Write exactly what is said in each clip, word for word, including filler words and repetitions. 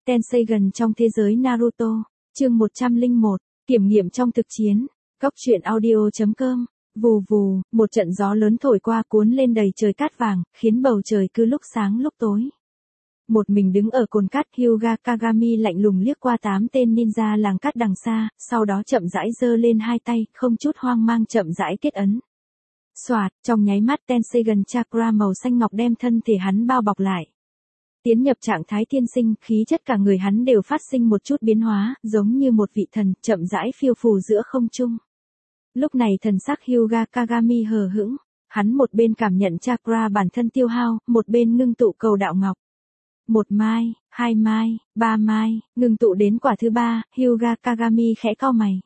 Tenseigan trong thế giới Naruto, chương một trăm lẻ một, kiểm nghiệm trong thực chiến, góc truyện audio chấm com. Vù vù, một trận gió lớn thổi qua cuốn lên đầy trời cát vàng, khiến bầu trời cứ lúc sáng lúc tối. Một mình đứng ở cồn cát, Hyuga Kagami lạnh lùng liếc qua tám tên ninja làng cát đằng xa, sau đó chậm rãi giơ lên hai tay, không chút hoang mang chậm rãi kết ấn. Soạt, trong nháy mắt Tenseigan Chakra màu xanh ngọc đem thân thể hắn bao bọc lại. Tiến nhập trạng thái tiên sinh, khí chất cả người hắn đều phát sinh một chút biến hóa, giống như một vị thần, chậm rãi phiêu phù giữa không trung. Lúc này thần sắc Hyuga Kagami hờ hững, hắn một bên cảm nhận chakra bản thân tiêu hao, một bên ngưng tụ cầu đạo ngọc. Một mai, hai mai, ba mai, ngưng tụ đến quả thứ ba, Hyuga Kagami khẽ cau mày.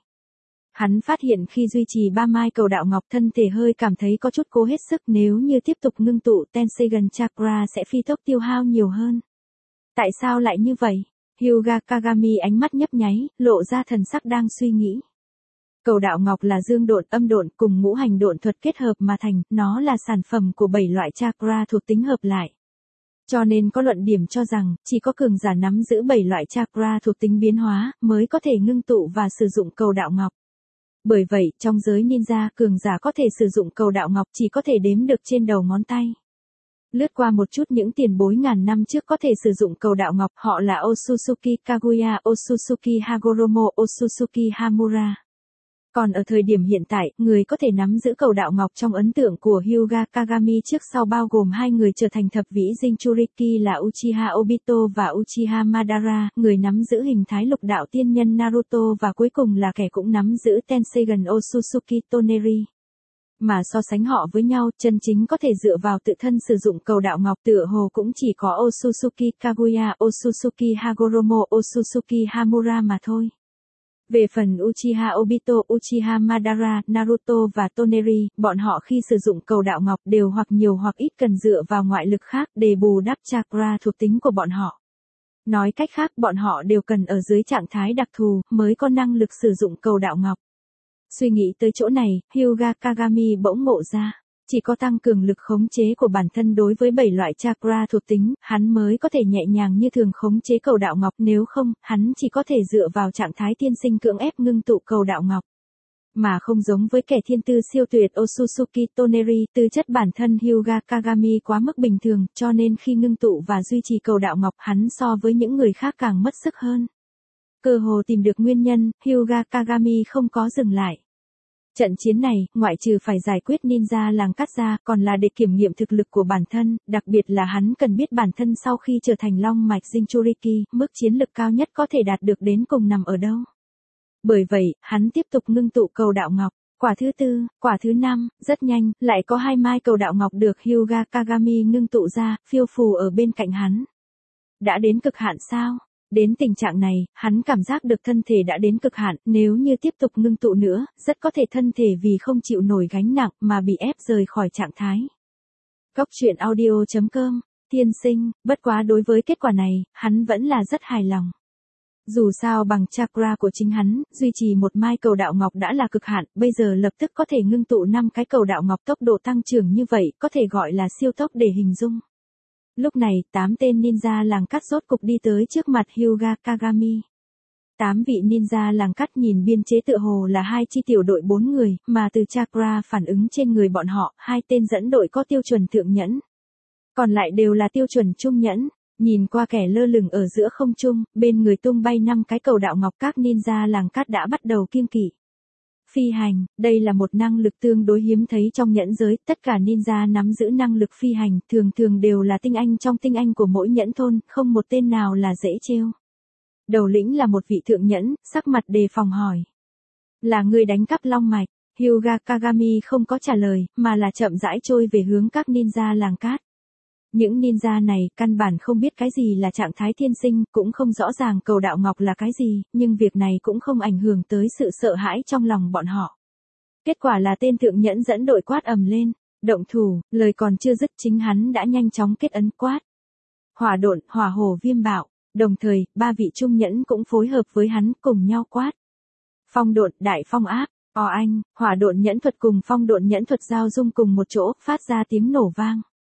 Hắn phát hiện khi duy trì ba mai cầu đạo ngọc thân thể hơi cảm thấy có chút cố hết sức, nếu như tiếp tục ngưng tụ Tenseigan Chakra sẽ phi tốc tiêu hao nhiều hơn. Tại sao lại như vậy? Hyuga Kagami ánh mắt nhấp nháy, lộ ra thần sắc đang suy nghĩ. Cầu đạo ngọc là dương độn âm độn cùng ngũ hành độn thuật kết hợp mà thành, nó là sản phẩm của bảy loại chakra thuộc tính hợp lại. Cho nên có luận điểm cho rằng, chỉ có cường giả nắm giữ bảy loại chakra thuộc tính biến hóa, mới có thể ngưng tụ và sử dụng cầu đạo ngọc. Bởi vậy, trong giới ninja, cường giả có thể sử dụng cầu đạo ngọc chỉ có thể đếm được trên đầu ngón tay. Lướt qua một chút những tiền bối ngàn năm trước có thể sử dụng cầu đạo ngọc, họ là Otsutsuki Kaguya, Otsutsuki Hagoromo, Otsutsuki Hamura. Còn ở thời điểm hiện tại, người có thể nắm giữ cầu đạo ngọc trong ấn tượng của Hyuga Kagami trước sau bao gồm hai người trở thành thập vĩ Jinchuriki là Uchiha Obito và Uchiha Madara, người nắm giữ hình thái lục đạo tiên nhân Naruto và cuối cùng là kẻ cũng nắm giữ Tenseigan Otsutsuki Toneri. Mà so sánh họ với nhau, chân chính có thể dựa vào tự thân sử dụng cầu đạo ngọc tựa hồ cũng chỉ có Otsutsuki Kaguya, Otsutsuki Hagoromo, Otsutsuki Hamura mà thôi. Về phần Uchiha Obito, Uchiha Madara, Naruto và Toneri, bọn họ khi sử dụng cầu đạo ngọc đều hoặc nhiều hoặc ít cần dựa vào ngoại lực khác để bù đắp chakra thuộc tính của bọn họ. Nói cách khác, bọn họ đều cần ở dưới trạng thái đặc thù mới có năng lực sử dụng cầu đạo ngọc. Suy nghĩ tới chỗ này, Hyuga Kagami bỗng ngộ ra. Chỉ có tăng cường lực khống chế của bản thân đối với bảy loại chakra thuộc tính, hắn mới có thể nhẹ nhàng như thường khống chế cầu đạo ngọc, nếu không, hắn chỉ có thể dựa vào trạng thái tiên sinh cưỡng ép ngưng tụ cầu đạo ngọc. Mà không giống với kẻ thiên tư siêu tuyệt Otsutsuki Toneri, tư chất bản thân Hyuga Kagami quá mức bình thường, cho nên khi ngưng tụ và duy trì cầu đạo ngọc hắn so với những người khác càng mất sức hơn. Cơ hồ tìm được nguyên nhân, Hyuga Kagami không có dừng lại. Trận chiến này, ngoại trừ phải giải quyết ninja làng cát ra, còn là để kiểm nghiệm thực lực của bản thân, đặc biệt là hắn cần biết bản thân sau khi trở thành long mạch Jinchuriki, mức chiến lực cao nhất có thể đạt được đến cùng nằm ở đâu. Bởi vậy, hắn tiếp tục ngưng tụ cầu đạo ngọc. Quả thứ tư, quả thứ năm, rất nhanh, lại có hai mai cầu đạo ngọc được Hyuga Kagami ngưng tụ ra, phiêu phù ở bên cạnh hắn. Đã đến cực hạn sao? Đến tình trạng này, hắn cảm giác được thân thể đã đến cực hạn, nếu như tiếp tục ngưng tụ nữa, rất có thể thân thể vì không chịu nổi gánh nặng mà bị ép rời khỏi trạng thái. Góc truyện audio chấm com, tiên sinh, bất quá đối với kết quả này, hắn vẫn là rất hài lòng. Dù sao bằng chakra của chính hắn, duy trì một mai cầu đạo ngọc đã là cực hạn, bây giờ lập tức có thể ngưng tụ năm cái cầu đạo ngọc, tốc độ tăng trưởng như vậy, có thể gọi là siêu tốc để hình dung. Lúc này, tám tên ninja làng cát rốt cục đi tới trước mặt Hyuga Kagami. Tám vị ninja làng cát nhìn biên chế tựa hồ là hai chi tiểu đội bốn người, mà từ chakra phản ứng trên người bọn họ, hai tên dẫn đội có tiêu chuẩn thượng nhẫn. Còn lại đều là tiêu chuẩn trung nhẫn. Nhìn qua kẻ lơ lửng ở giữa không trung, bên người tung bay năm cái cầu đạo ngọc, các ninja làng cát đã bắt đầu kiêng kỵ. Phi hành, đây là một năng lực tương đối hiếm thấy trong nhẫn giới, tất cả ninja nắm giữ năng lực phi hành, thường thường đều là tinh anh trong tinh anh của mỗi nhẫn thôn, không một tên nào là dễ trêu. Đầu lĩnh là một vị thượng nhẫn, sắc mặt đề phòng hỏi. Là người đánh cắp long mạch, Hyuga Kagami không có trả lời, mà là chậm rãi trôi về hướng các ninja làng cát. Những ninja này căn bản không biết cái gì là trạng thái thiên sinh, cũng không rõ ràng cầu đạo ngọc là cái gì, nhưng việc này cũng không ảnh hưởng tới sự sợ hãi trong lòng bọn họ. Kết quả là tên thượng nhẫn dẫn đội quát ầm lên, động thủ, lời còn chưa dứt chính hắn đã nhanh chóng kết ấn quát. Hỏa độn, hỏa hồ viêm bạo, đồng thời, ba vị trung nhẫn cũng phối hợp với hắn cùng nhau quát. Phong độn, đại phong áp, o anh, hỏa độn nhẫn thuật cùng phong độn nhẫn thuật giao dung cùng một chỗ, phát ra tiếng nổ vang.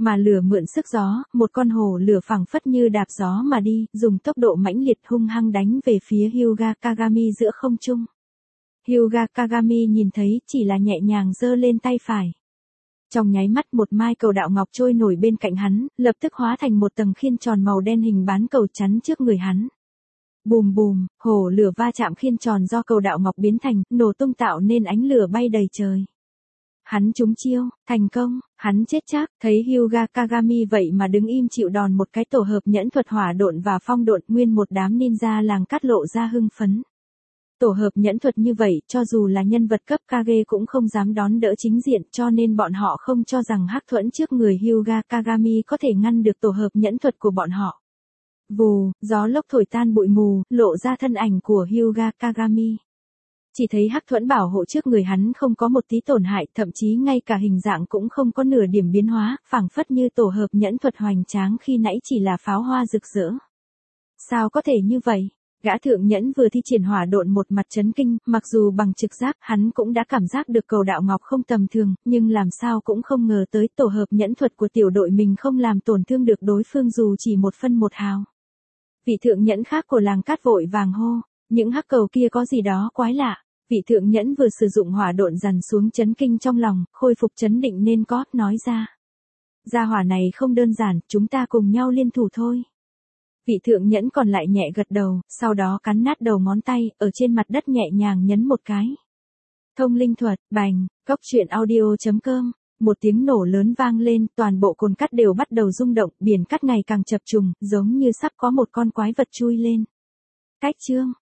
Mà lửa mượn sức gió, một con hổ lửa phẳng phất như đạp gió mà đi, dùng tốc độ mãnh liệt hung hăng đánh về phía Hyuga Kagami giữa không trung. Hyuga Kagami nhìn thấy, chỉ là nhẹ nhàng giơ lên tay phải. Trong nháy mắt một mai cầu đạo ngọc trôi nổi bên cạnh hắn, lập tức hóa thành một tầng khiên tròn màu đen hình bán cầu chắn trước người hắn. Bùm bùm, hổ lửa va chạm khiên tròn do cầu đạo ngọc biến thành, nổ tung tạo nên ánh lửa bay đầy trời. Hắn trúng chiêu, thành công, hắn chết chắc, thấy Hyuga Kagami vậy mà đứng im chịu đòn một cái tổ hợp nhẫn thuật hỏa độn và phong độn, nguyên một đám ninja làng cát lộ ra hưng phấn. Tổ hợp nhẫn thuật như vậy, cho dù là nhân vật cấp Kage cũng không dám đón đỡ chính diện, cho nên bọn họ không cho rằng hắc thuẫn trước người Hyuga Kagami có thể ngăn được tổ hợp nhẫn thuật của bọn họ. Vù, gió lốc thổi tan bụi mù, lộ ra thân ảnh của Hyuga Kagami. Chỉ thấy hắc thuẫn bảo hộ trước người hắn không có một tí tổn hại, thậm chí ngay cả hình dạng cũng không có nửa điểm biến hóa, phảng phất như tổ hợp nhẫn thuật hoành tráng khi nãy chỉ là pháo hoa rực rỡ. Sao có thể như vậy? Gã thượng nhẫn vừa thi triển hỏa độn một mặt chấn kinh, mặc dù bằng trực giác hắn cũng đã cảm giác được cầu đạo ngọc không tầm thường, nhưng làm sao cũng không ngờ tới tổ hợp nhẫn thuật của tiểu đội mình không làm tổn thương được đối phương dù chỉ một phân một hào. Vị thượng nhẫn khác của làng cát vội vàng hô, những hắc cầu kia có gì đó quái lạ. Vị thượng nhẫn vừa sử dụng hỏa độn dằn xuống chấn kinh trong lòng, khôi phục chấn định nên có, nói ra. Gia hỏa này không đơn giản, chúng ta cùng nhau liên thủ thôi. Vị thượng nhẫn còn lại nhẹ gật đầu, sau đó cắn nát đầu ngón tay, ở trên mặt đất nhẹ nhàng nhấn một cái. Thông linh thuật, bành, cốc truyện audio chấm com. Một tiếng nổ lớn vang lên, toàn bộ cồn cát đều bắt đầu rung động, biển cát ngày càng chập trùng, giống như sắp có một con quái vật chui lên. Cách chương.